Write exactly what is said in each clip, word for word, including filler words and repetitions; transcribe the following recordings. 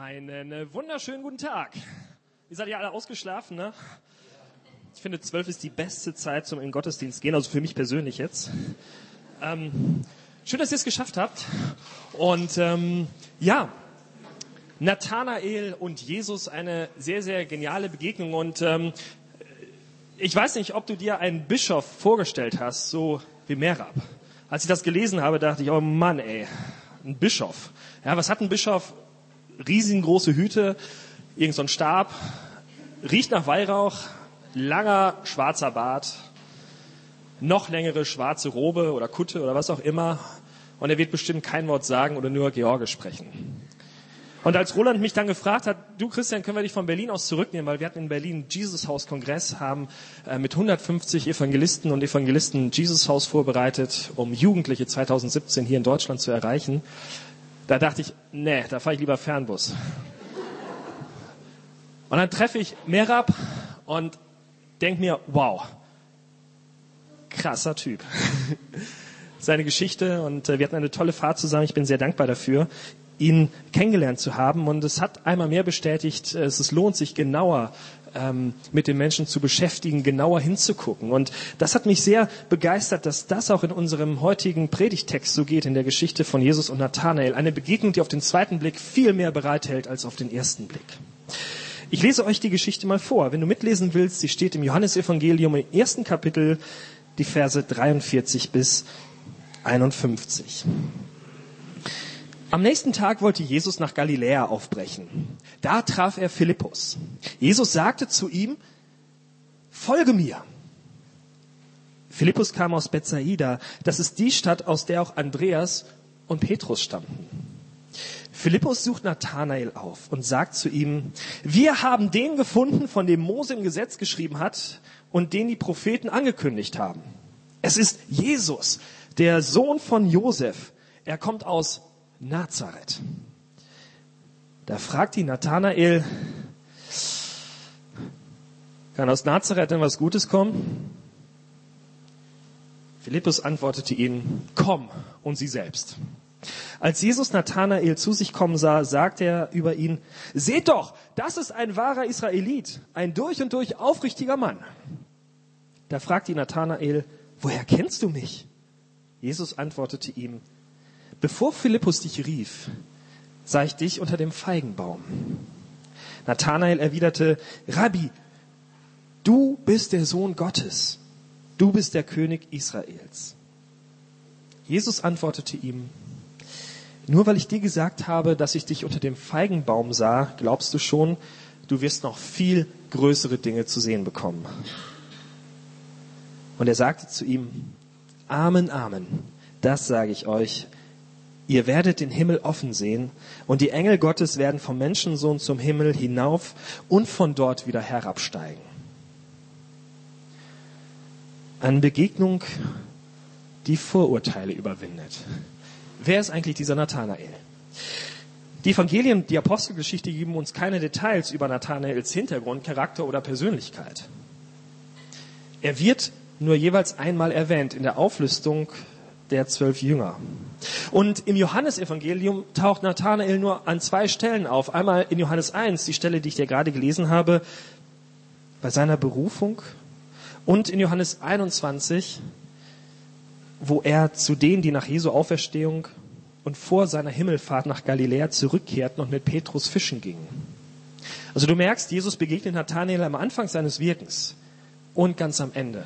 Einen wunderschönen guten Tag. Ihr seid ja alle ausgeschlafen, ne? Ich finde, zwölf ist die beste Zeit zum in den Gottesdienst gehen, also für mich persönlich jetzt. Ähm, schön, dass ihr es geschafft habt. Und ähm, ja, Nathanael und Jesus, eine sehr, sehr geniale Begegnung. Und ähm, ich weiß nicht, ob du dir einen Bischof vorgestellt hast, so wie Merab. Als ich das gelesen habe, dachte ich, oh Mann, ey, ein Bischof. Ja, was hat ein Bischof? Riesengroße Hüte, irgend so ein Stab, riecht nach Weihrauch, langer schwarzer Bart, noch längere schwarze Robe oder Kutte oder was auch immer. Und er wird bestimmt kein Wort sagen oder nur Georgisch sprechen. Und als Roland mich dann gefragt hat, du Christian, können wir dich von Berlin aus zurücknehmen, weil wir hatten in Berlin Jesus Haus Kongress, haben äh, mit hundertfünfzig Evangelisten und Evangelisten Jesus Haus vorbereitet, um Jugendliche zwanzig siebzehn hier in Deutschland zu erreichen. Da dachte ich, nee, da fahre ich lieber Fernbus. Und dann treffe ich Merab und denke mir, wow, krasser Typ. Seine Geschichte und äh, wir hatten eine tolle Fahrt zusammen. Ich bin sehr dankbar dafür, ihn kennengelernt zu haben. Und es hat einmal mehr bestätigt, äh, es lohnt sich genauer ähm, mit den Menschen zu beschäftigen, genauer hinzugucken. Und das hat mich sehr begeistert, dass das auch in unserem heutigen Predigtext so geht, in der Geschichte von Jesus und Nathanael. Eine Begegnung, die auf den zweiten Blick viel mehr bereithält als auf den ersten Blick. Ich lese euch die Geschichte mal vor. Wenn du mitlesen willst, sie steht im Johannesevangelium im ersten Kapitel, die Verse dreiundvierzig bis einundfünfzig. Am nächsten Tag wollte Jesus nach Galiläa aufbrechen. Da traf er Philippus. Jesus sagte zu ihm, folge mir. Philippus kam aus Bethsaida. Das ist die Stadt, aus der auch Andreas und Petrus stammten. Philippus sucht Nathanael auf und sagt zu ihm, wir haben den gefunden, von dem Mose im Gesetz geschrieben hat und den die Propheten angekündigt haben. Es ist Jesus, der Sohn von Josef. Er kommt aus Nazareth. Da fragt ihn Nathanael, kann aus Nazareth denn was Gutes kommen? Philippus antwortete ihm, komm und sieh selbst. Als Jesus Nathanael zu sich kommen sah, sagte er über ihn, seht doch, das ist ein wahrer Israelit, ein durch und durch aufrichtiger Mann. Da fragte ihn Nathanael, woher kennst du mich? Jesus antwortete ihm, bevor Philippus dich rief, sah ich dich unter dem Feigenbaum. Nathanael erwiderte, Rabbi, du bist der Sohn Gottes, du bist der König Israels. Jesus antwortete ihm, nur weil ich dir gesagt habe, dass ich dich unter dem Feigenbaum sah, glaubst du schon, du wirst noch viel größere Dinge zu sehen bekommen. Und er sagte zu ihm, Amen, Amen, das sage ich euch. Ihr werdet den Himmel offen sehen und die Engel Gottes werden vom Menschensohn zum Himmel hinauf und von dort wieder herabsteigen. Eine Begegnung, die Vorurteile überwindet. Wer ist eigentlich dieser Nathanael? Die Evangelien, die Apostelgeschichte geben uns keine Details über Nathanaels Hintergrund, Charakter oder Persönlichkeit. Er wird nur jeweils einmal erwähnt in der Auflistung der zwölf Jünger. Und im Johannesevangelium taucht Nathanael nur an zwei Stellen auf. Einmal in Johannes eins, die Stelle, die ich dir gerade gelesen habe, bei seiner Berufung. Und in Johannes einundzwanzig, wo er zu denen, die nach Jesu Auferstehung und vor seiner Himmelfahrt nach Galiläa zurückkehrten und mit Petrus fischen gingen. Also du merkst, Jesus begegnet Nathanael am Anfang seines Wirkens und ganz am Ende.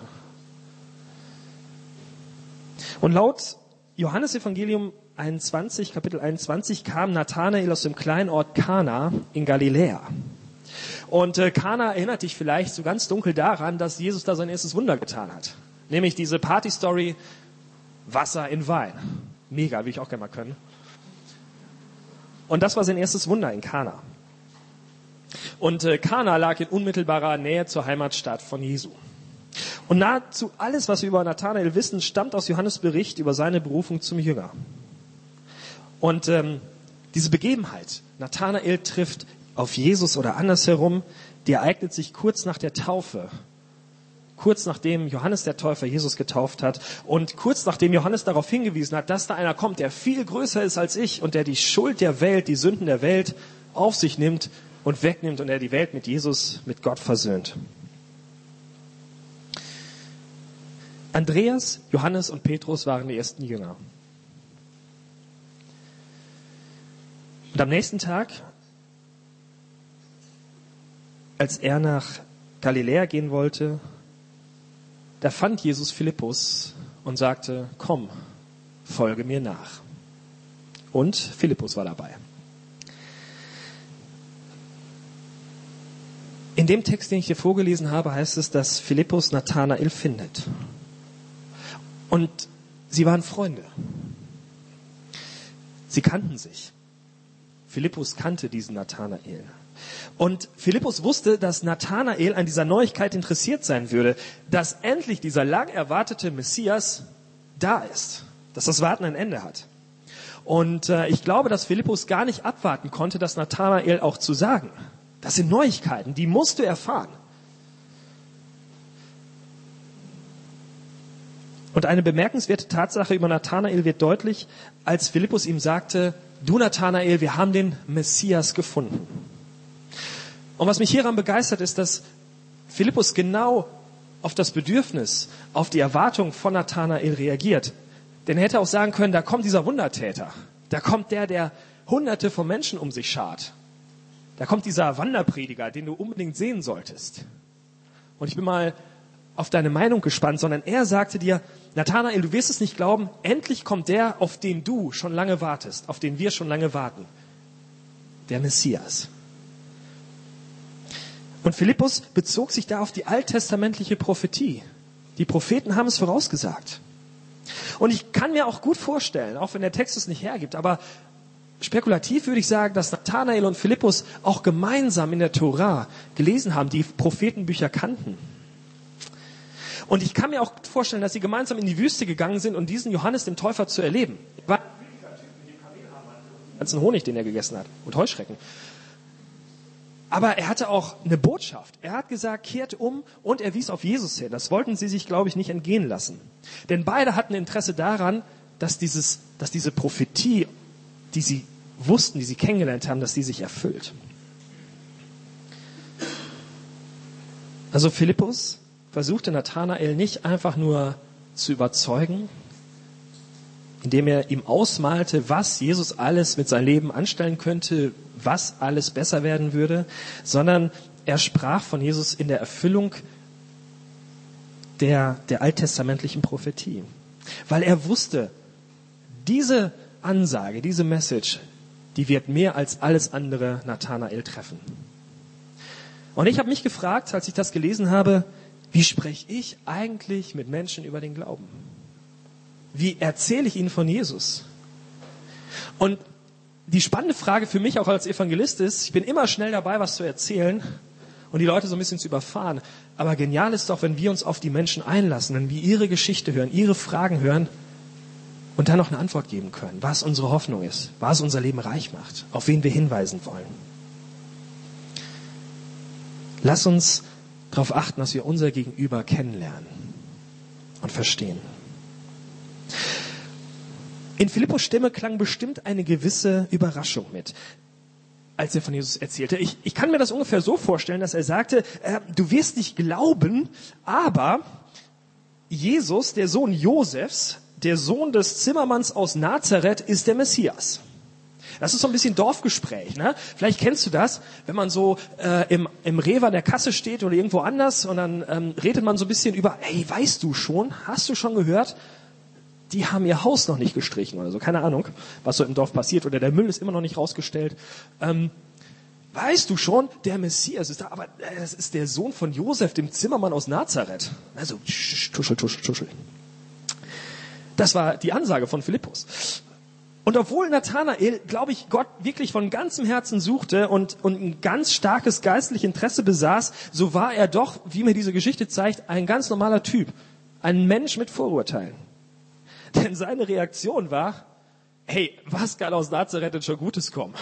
Und laut Johannesevangelium einundzwanzig, Kapitel einundzwanzig, kam Nathanael aus dem kleinen Ort Kana in Galiläa. Und äh, Kana erinnert dich vielleicht so ganz dunkel daran, dass Jesus da sein erstes Wunder getan hat. Nämlich diese Party-Story, Wasser in Wein. Mega, will ich auch gerne mal können. Und das war sein erstes Wunder in Kana. Und äh, Kana lag in unmittelbarer Nähe zur Heimatstadt von Jesu. Und nahezu alles, was wir über Nathanael wissen, stammt aus Johannes Bericht über seine Berufung zum Jünger. Und ähm, diese Begebenheit, Nathanael trifft auf Jesus oder andersherum, die ereignet sich kurz nach der Taufe. Kurz nachdem Johannes der Täufer Jesus getauft hat und kurz nachdem Johannes darauf hingewiesen hat, dass da einer kommt, der viel größer ist als ich und der die Schuld der Welt, die Sünden der Welt auf sich nimmt und wegnimmt und er die Welt mit Jesus, mit Gott versöhnt. Andreas, Johannes und Petrus waren die ersten Jünger. Und am nächsten Tag, als er nach Galiläa gehen wollte, da fand Jesus Philippus und sagte, komm, folge mir nach. Und Philippus war dabei. In dem Text, den ich dir vorgelesen habe, heißt es, dass Philippus Nathanael findet. Und sie waren Freunde. Sie kannten sich. Philippus kannte diesen Nathanael. Und Philippus wusste, dass Nathanael an dieser Neuigkeit interessiert sein würde, dass endlich dieser lang erwartete Messias da ist, dass das Warten ein Ende hat. Und äh, ich glaube, dass Philippus gar nicht abwarten konnte, das Nathanael auch zu sagen. Das sind Neuigkeiten, die musst du erfahren. Und eine bemerkenswerte Tatsache über Nathanael wird deutlich, als Philippus ihm sagte, du Nathanael, wir haben den Messias gefunden. Und was mich hieran begeistert, ist, dass Philippus genau auf das Bedürfnis, auf die Erwartung von Nathanael reagiert. Denn er hätte auch sagen können, da kommt dieser Wundertäter. Da kommt der, der Hunderte von Menschen um sich schart. Da kommt dieser Wanderprediger, den du unbedingt sehen solltest. Und ich bin mal auf deine Meinung gespannt, sondern er sagte dir, Nathanael, du wirst es nicht glauben, endlich kommt der, auf den du schon lange wartest, auf den wir schon lange warten. Der Messias. Und Philippus bezog sich da auf die alttestamentliche Prophetie. Die Propheten haben es vorausgesagt. Und ich kann mir auch gut vorstellen, auch wenn der Text es nicht hergibt, aber spekulativ würde ich sagen, dass Nathanael und Philippus auch gemeinsam in der Tora gelesen haben, die Prophetenbücher kannten. Und ich kann mir auch vorstellen, dass sie gemeinsam in die Wüste gegangen sind, um diesen Johannes dem Täufer zu erleben. War ein Typ mit dem Kamelhaar, ganzen Honig, den er gegessen hat, und Heuschrecken. Aber er hatte auch eine Botschaft. Er hat gesagt, kehrt um, und er wies auf Jesus hin. Das wollten sie sich, glaube ich, nicht entgehen lassen. Denn beide hatten Interesse daran, dass dieses, dass diese Prophetie, die sie wussten, die sie kennengelernt haben, dass die sich erfüllt. Also Philippus versuchte Nathanael nicht einfach nur zu überzeugen, indem er ihm ausmalte, was Jesus alles mit seinem Leben anstellen könnte, was alles besser werden würde, sondern er sprach von Jesus in der Erfüllung der, der alttestamentlichen Prophetie. Weil er wusste, diese Ansage, diese Message, die wird mehr als alles andere Nathanael treffen. Und ich habe mich gefragt, als ich das gelesen habe, wie spreche ich eigentlich mit Menschen über den Glauben? Wie erzähle ich ihnen von Jesus? Und die spannende Frage für mich auch als Evangelist ist, ich bin immer schnell dabei, was zu erzählen und die Leute so ein bisschen zu überfahren. Aber genial ist doch, wenn wir uns auf die Menschen einlassen, wenn wir ihre Geschichte hören, ihre Fragen hören und dann noch eine Antwort geben können, was unsere Hoffnung ist, was unser Leben reich macht, auf wen wir hinweisen wollen. Lass uns darauf achten, dass wir unser Gegenüber kennenlernen und verstehen. In Philippus Stimme klang bestimmt eine gewisse Überraschung mit, als er von Jesus erzählte. Ich, ich kann mir das ungefähr so vorstellen, dass er sagte, äh, du wirst nicht glauben, aber Jesus, der Sohn Josefs, der Sohn des Zimmermanns aus Nazareth, ist der Messias. Das ist so ein bisschen Dorfgespräch, ne? Vielleicht kennst du das, wenn man so äh, im, im Rewe an der Kasse steht oder irgendwo anders und dann ähm, redet man so ein bisschen über, hey, weißt du schon, hast du schon gehört, die haben ihr Haus noch nicht gestrichen oder so, keine Ahnung, was so im Dorf passiert, oder der Müll ist immer noch nicht rausgestellt. Ähm, weißt du schon, der Messias ist da, aber es ist der Sohn von Josef, dem Zimmermann aus Nazareth. Also, tuschel, tuschel, tuschel. Das war die Ansage von Philippus. Und obwohl Nathanael, glaube ich, Gott wirklich von ganzem Herzen suchte und, und ein ganz starkes geistliches Interesse besaß, so war er doch, wie mir diese Geschichte zeigt, ein ganz normaler Typ. Ein Mensch mit Vorurteilen. Denn seine Reaktion war, hey, was kann aus Nazareth denn schon Gutes kommen?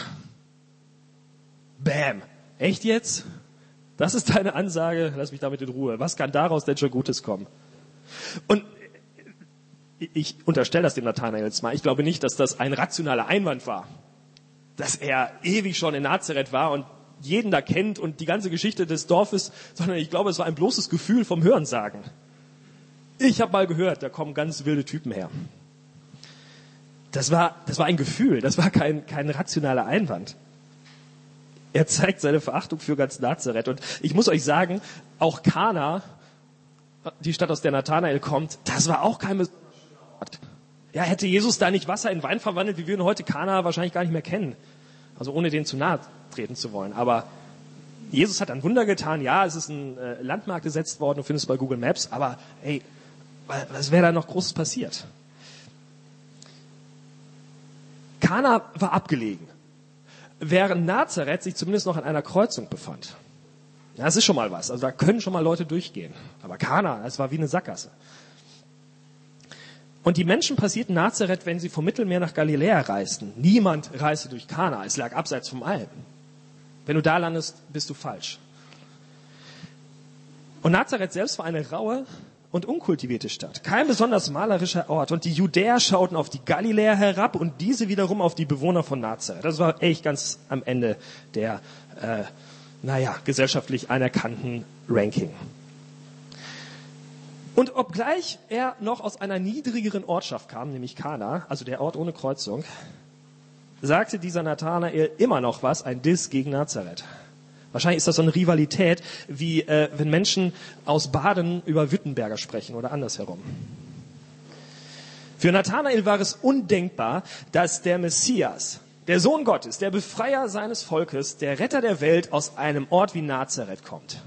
Bam. Echt jetzt? Das ist deine Ansage? Lass mich damit in Ruhe. Was kann daraus denn schon Gutes kommen? Und ich unterstelle das dem Nathanael jetzt mal. Ich glaube nicht, dass das ein rationaler Einwand war. dass er ewig schon in Nazareth war und jeden da kennt und die ganze Geschichte des Dorfes, sondern ich glaube, es war ein bloßes Gefühl vom Hörensagen. Ich habe mal gehört, da kommen ganz wilde Typen her. Das war, das war ein Gefühl, das war kein, kein rationaler Einwand. Er zeigt seine Verachtung für ganz Nazareth. Und ich muss euch sagen, auch Kana, die Stadt, aus der Nathanael kommt, das war auch kein besonderer Ort. Ja, hätte Jesus da nicht Wasser in Wein verwandelt, wir würden heute Kana wahrscheinlich gar nicht mehr kennen. Also ohne denen zu nahe treten zu wollen. Aber Jesus hat ein Wunder getan. Ja, es ist ein äh, Landmarkt gesetzt worden, du findest es bei Google Maps. Aber hey, was wäre da noch Großes passiert? Kana war abgelegen, während Nazareth sich zumindest noch an einer Kreuzung befand. Ja, das ist schon mal was. Also da können schon mal Leute durchgehen. Aber Kana, das war wie eine Sackgasse. Und die Menschen passierten Nazareth, wenn sie vom Mittelmeer nach Galiläa reisten. Niemand reiste durch Kana. Es lag abseits vom Alpen. Wenn du da landest, bist du falsch. Und Nazareth selbst war eine raue und unkultivierte Stadt. Kein besonders malerischer Ort. Und die Judäer schauten auf die Galiläer herab und diese wiederum auf die Bewohner von Nazareth. Das war echt ganz am Ende der, äh, naja, gesellschaftlich anerkannten Ranking. Und obgleich er noch aus einer niedrigeren Ortschaft kam, nämlich Kana, also der Ort ohne Kreuzung, sagte dieser Nathanael immer noch was, ein Diss gegen Nazareth. Wahrscheinlich ist das so eine Rivalität, wie äh, wenn Menschen aus Baden über Württemberger sprechen oder andersherum. Für Nathanael war es undenkbar, dass der Messias, der Sohn Gottes, der Befreier seines Volkes, der Retter der Welt aus einem Ort wie Nazareth kommt.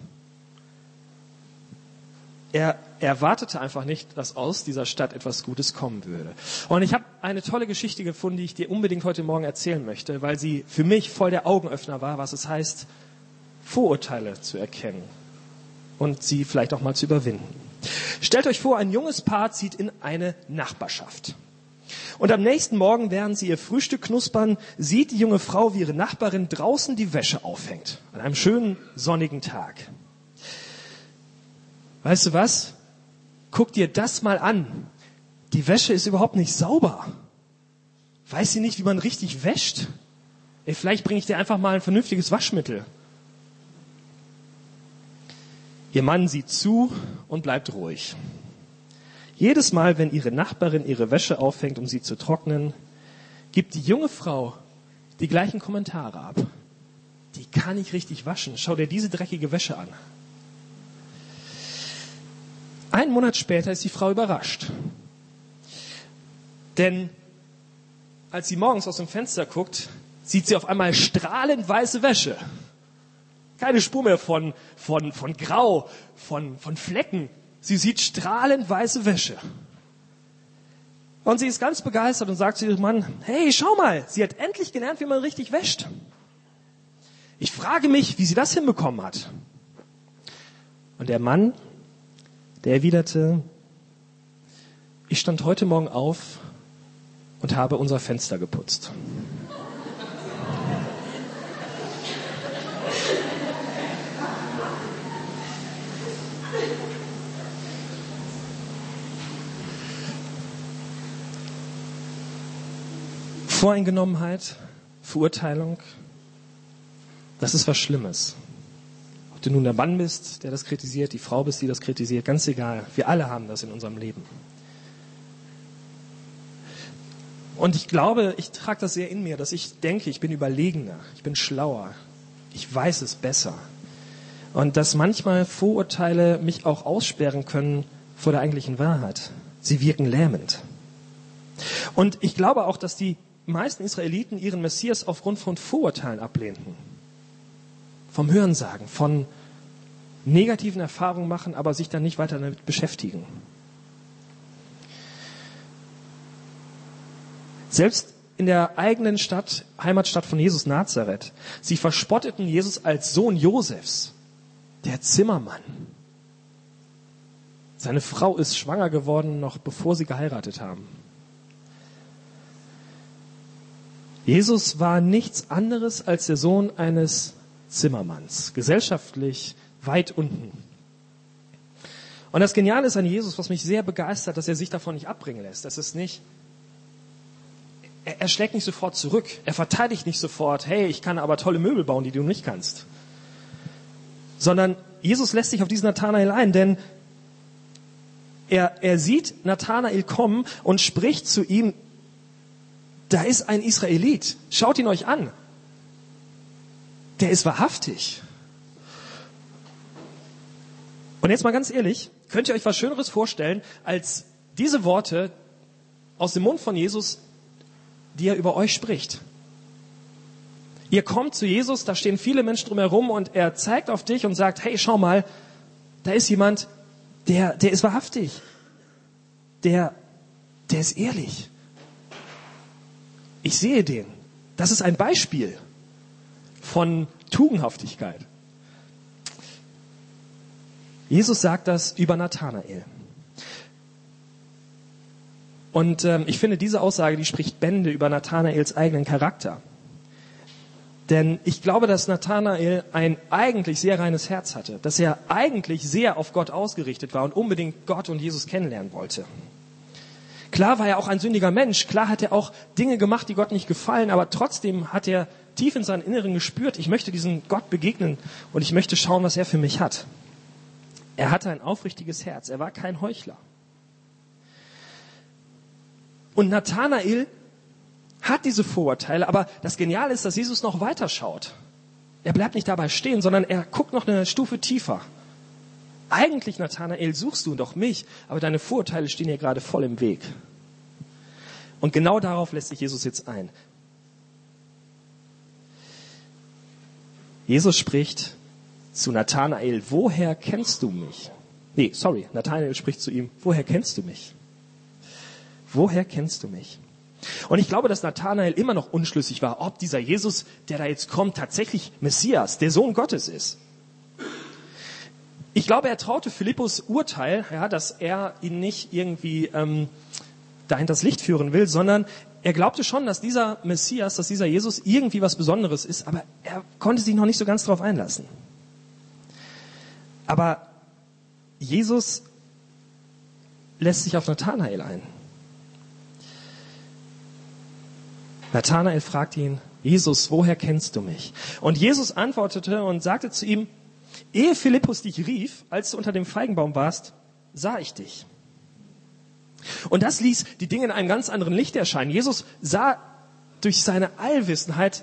Er erwartete einfach nicht, dass aus dieser Stadt etwas Gutes kommen würde. Und ich habe eine tolle Geschichte gefunden, die ich dir unbedingt heute Morgen erzählen möchte, weil sie für mich voll der Augenöffner war, was es heißt, Vorurteile zu erkennen und sie vielleicht auch mal zu überwinden. Stellt euch vor, ein junges Paar zieht in eine Nachbarschaft. Und am nächsten Morgen, während sie ihr Frühstück knuspern, sieht die junge Frau, wie ihre Nachbarin draußen die Wäsche aufhängt. An einem schönen sonnigen Tag. Weißt du was? Guck dir das mal an. Die Wäsche ist überhaupt nicht sauber. Weiß sie nicht, wie man richtig wäscht? Ey, vielleicht bringe ich dir einfach mal ein vernünftiges Waschmittel. Ihr Mann sieht zu und bleibt ruhig. Jedes Mal, wenn ihre Nachbarin ihre Wäsche aufhängt, um sie zu trocknen, gibt die junge Frau die gleichen Kommentare ab. Die kann nicht richtig waschen. Schau dir diese dreckige Wäsche an. Einen Monat später ist die Frau überrascht. Denn als sie morgens aus dem Fenster guckt, sieht sie auf einmal strahlend weiße Wäsche. Keine Spur mehr von, von, von Grau, von, von Flecken. Sie sieht strahlend weiße Wäsche. Und sie ist ganz begeistert und sagt zu ihrem Mann, hey, schau mal, sie hat endlich gelernt, wie man richtig wäscht. Ich frage mich, wie sie das hinbekommen hat. Und der Mann, der erwiderte, ich stand heute Morgen auf und habe unser Fenster geputzt. Voreingenommenheit, Verurteilung, das ist was Schlimmes. Ob du nun der Mann bist, der das kritisiert, die Frau bist, die das kritisiert, ganz egal. Wir alle haben das in unserem Leben. Und ich glaube, ich trage das sehr in mir, dass ich denke, ich bin überlegener, ich bin schlauer, ich weiß es besser. Und dass manchmal Vorurteile mich auch aussperren können vor der eigentlichen Wahrheit. Sie wirken lähmend. Und ich glaube auch, dass die meisten Israeliten ihren Messias aufgrund von Vorurteilen ablehnten. Vom Hörensagen, von negativen Erfahrungen machen, aber sich dann nicht weiter damit beschäftigen. Selbst in der eigenen Stadt, Heimatstadt von Jesus, Nazareth, sie verspotteten Jesus als Sohn Josefs, der Zimmermann. Seine Frau ist schwanger geworden, noch bevor sie geheiratet haben. Jesus war nichts anderes als der Sohn eines Zimmermanns, gesellschaftlich weit unten. Und das Geniale ist an Jesus, was mich sehr begeistert, dass er sich davon nicht abbringen lässt. Das ist nicht, er, er schlägt nicht sofort zurück. Er verteidigt nicht sofort, hey, ich kann aber tolle Möbel bauen, die du nicht kannst. Sondern Jesus lässt sich auf diesen Nathanael ein, denn er, er sieht Nathanael kommen und spricht zu ihm, da ist ein Israelit, schaut ihn euch an. Der ist wahrhaftig. Und jetzt mal ganz ehrlich, könnt ihr euch was Schöneres vorstellen, als diese Worte aus dem Mund von Jesus, die er über euch spricht? Ihr kommt zu Jesus, da stehen viele Menschen drumherum und er zeigt auf dich und sagt, hey, schau mal, da ist jemand, der, der ist wahrhaftig. Der, der ist ehrlich. Ich sehe den. Das ist ein Beispiel von Tugendhaftigkeit. Jesus sagt das über Nathanael. Und ähm, ich finde, diese Aussage, die spricht Bände über Nathanaels eigenen Charakter. Denn ich glaube, dass Nathanael ein eigentlich sehr reines Herz hatte, dass er eigentlich sehr auf Gott ausgerichtet war und unbedingt Gott und Jesus kennenlernen wollte. Klar war er auch ein sündiger Mensch, klar hat er auch Dinge gemacht, die Gott nicht gefallen, aber trotzdem hat er tief in seinem Inneren gespürt, ich möchte diesem Gott begegnen und ich möchte schauen, was er für mich hat. Er hatte ein aufrichtiges Herz, er war kein Heuchler. Und Nathanael hat diese Vorurteile, aber das Geniale ist, dass Jesus noch weiter schaut. Er bleibt nicht dabei stehen, sondern er guckt noch eine Stufe tiefer. Eigentlich, Nathanael, suchst du doch mich, aber deine Vorurteile stehen hier gerade voll im Weg. Und genau darauf lässt sich Jesus jetzt ein. Jesus spricht zu Nathanael, woher kennst du mich? Nee, sorry, Nathanael spricht zu ihm, woher kennst du mich? Woher kennst du mich? Und ich glaube, dass Nathanael immer noch unschlüssig war, ob dieser Jesus, der da jetzt kommt, tatsächlich Messias, der Sohn Gottes ist. Ich glaube, er traute Philippus Urteil, ja, dass er ihn nicht irgendwie ähm, dahin das Licht führen will, sondern er glaubte schon, dass dieser Messias, dass dieser Jesus irgendwie was Besonderes ist, aber er konnte sich noch nicht so ganz darauf einlassen. Aber Jesus lässt sich auf Nathanael ein. Nathanael fragt ihn, Jesus, woher kennst du mich? Und Jesus antwortete und sagte zu ihm, ehe Philippus dich rief, als du unter dem Feigenbaum warst, sah ich dich. Und das ließ die Dinge in einem ganz anderen Licht erscheinen. Jesus sah durch seine Allwissenheit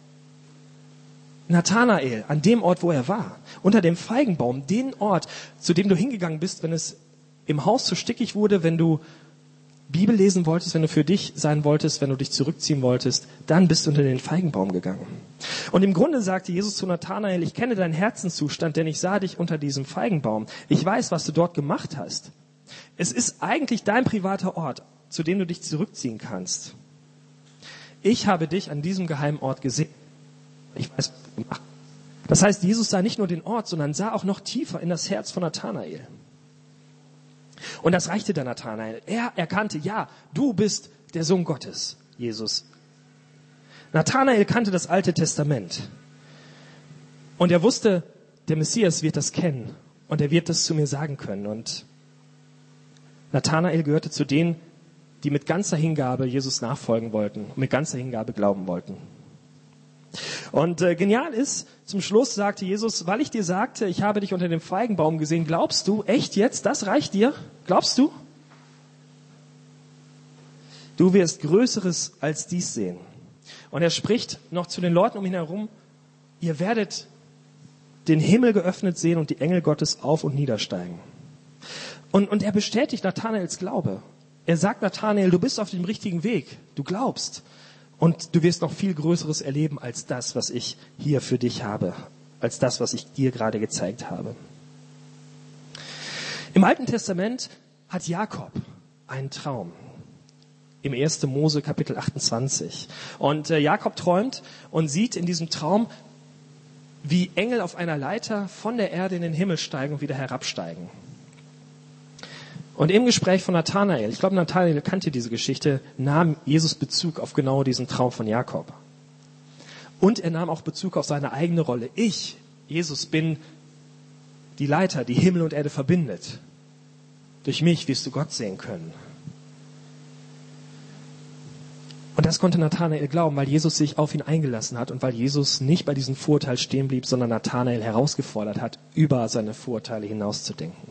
Nathanael an dem Ort, wo er war, unter dem Feigenbaum, den Ort, zu dem du hingegangen bist, wenn es im Haus zu stickig wurde, wenn du Bibel lesen wolltest, wenn du für dich sein wolltest, wenn du dich zurückziehen wolltest, dann bist du unter den Feigenbaum gegangen. Und im Grunde sagte Jesus zu Nathanael, ich kenne deinen Herzenszustand, denn ich sah dich unter diesem Feigenbaum. Ich weiß, was du dort gemacht hast. Es ist eigentlich dein privater Ort, zu dem du dich zurückziehen kannst. Ich habe dich an diesem geheimen Ort gesehen. Ich weiß, was du gemacht hast. Das heißt, Jesus sah nicht nur den Ort, sondern sah auch noch tiefer in das Herz von Nathanael. Und das reichte der Nathanael. Er erkannte, ja, du bist der Sohn Gottes, Jesus. Nathanael kannte das Alte Testament. Und er wusste, der Messias wird das kennen. Und er wird das zu mir sagen können. Und Nathanael gehörte zu denen, die mit ganzer Hingabe Jesus nachfolgen wollten. Und mit ganzer Hingabe glauben wollten. Und äh, genial ist, zum Schluss sagte Jesus, weil ich dir sagte, ich habe dich unter dem Feigenbaum gesehen, glaubst du, echt jetzt, das reicht dir? Glaubst du? Du wirst Größeres als dies sehen. Und er spricht noch zu den Leuten um ihn herum, ihr werdet den Himmel geöffnet sehen und die Engel Gottes auf und niedersteigen. Und, und er bestätigt Nathanaels Glaube. Er sagt Nathanael, du bist auf dem richtigen Weg, du glaubst. Und du wirst noch viel Größeres erleben als das, was ich hier für dich habe, als das, was ich dir gerade gezeigt habe. Im Alten Testament hat Jakob einen Traum. Im ersten Mose Kapitel achtundzwanzig. Und äh, Jakob träumt und sieht in diesem Traum, wie Engel auf einer Leiter von der Erde in den Himmel steigen und wieder herabsteigen. Und im Gespräch von Nathanael, ich glaube, Nathanael kannte diese Geschichte, nahm Jesus Bezug auf genau diesen Traum von Jakob. Und er nahm auch Bezug auf seine eigene Rolle. Ich, Jesus, bin die Leiter, die Himmel und Erde verbindet. Durch mich wirst du Gott sehen können. Und das konnte Nathanael glauben, weil Jesus sich auf ihn eingelassen hat und weil Jesus nicht bei diesem Vorurteil stehen blieb, sondern Nathanael herausgefordert hat, über seine Vorurteile hinauszudenken.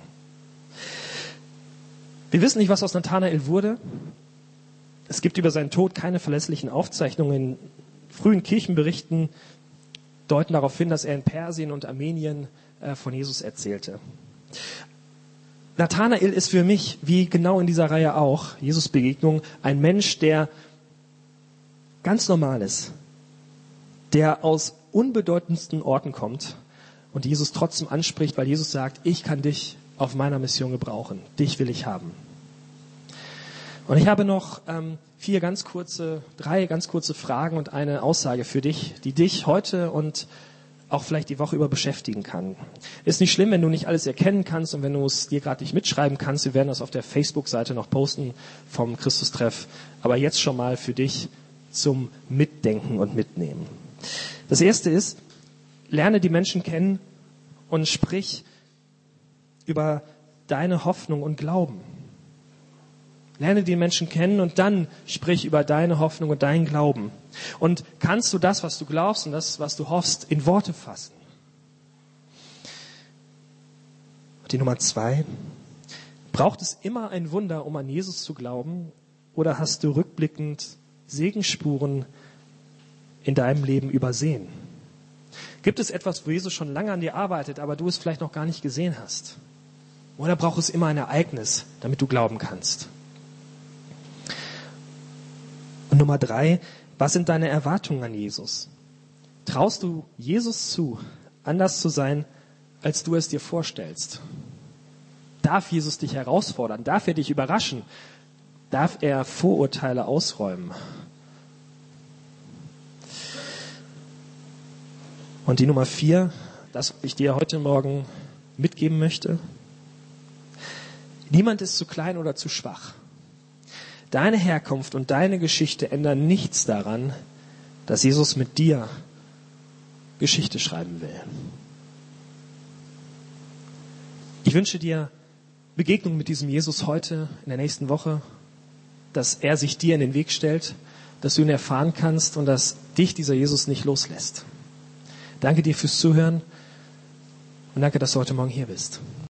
Wir wissen nicht, was aus Nathanael wurde. Es gibt über seinen Tod keine verlässlichen Aufzeichnungen. In frühen Kirchenberichten deuten darauf hin, dass er in Persien und Armenien äh, von Jesus erzählte. Nathanael ist für mich, wie genau in dieser Reihe auch, Jesus-Begegnung, ein Mensch, der ganz normal ist, der aus unbedeutendsten Orten kommt und Jesus trotzdem anspricht, weil Jesus sagt, ich kann dich auf meiner Mission gebrauchen, dich will ich haben. Und ich habe noch ähm, vier ganz kurze, drei ganz kurze Fragen und eine Aussage für dich, die dich heute und auch vielleicht die Woche über beschäftigen kann. Ist nicht schlimm, wenn du nicht alles erkennen kannst und wenn du es dir gerade nicht mitschreiben kannst. Wir werden das auf der Facebook-Seite noch posten vom Christustreff. Aber jetzt schon mal für dich zum Mitdenken und Mitnehmen. Das erste ist, lerne die Menschen kennen und sprich über deine Hoffnung und Glauben. Lerne die Menschen kennen und dann sprich über deine Hoffnung und deinen Glauben. Und kannst du das, was du glaubst und das, was du hoffst, in Worte fassen? Die Nummer zwei. Braucht es immer ein Wunder, um an Jesus zu glauben? Oder hast du rückblickend Segensspuren in deinem Leben übersehen? Gibt es etwas, wo Jesus schon lange an dir arbeitet, aber du es vielleicht noch gar nicht gesehen hast? Oder braucht es immer ein Ereignis, damit du glauben kannst? Und Nummer drei, was sind deine Erwartungen an Jesus? Traust du Jesus zu, anders zu sein, als du es dir vorstellst? Darf Jesus dich herausfordern? Darf er dich überraschen? Darf er Vorurteile ausräumen? Und die Nummer vier, das ich dir heute Morgen mitgeben möchte. Niemand ist zu klein oder zu schwach. Deine Herkunft und deine Geschichte ändern nichts daran, dass Jesus mit dir Geschichte schreiben will. Ich wünsche dir Begegnung mit diesem Jesus heute, in der nächsten Woche, dass er sich dir in den Weg stellt, dass du ihn erfahren kannst und dass dich dieser Jesus nicht loslässt. Danke dir fürs Zuhören und danke, dass du heute Morgen hier bist.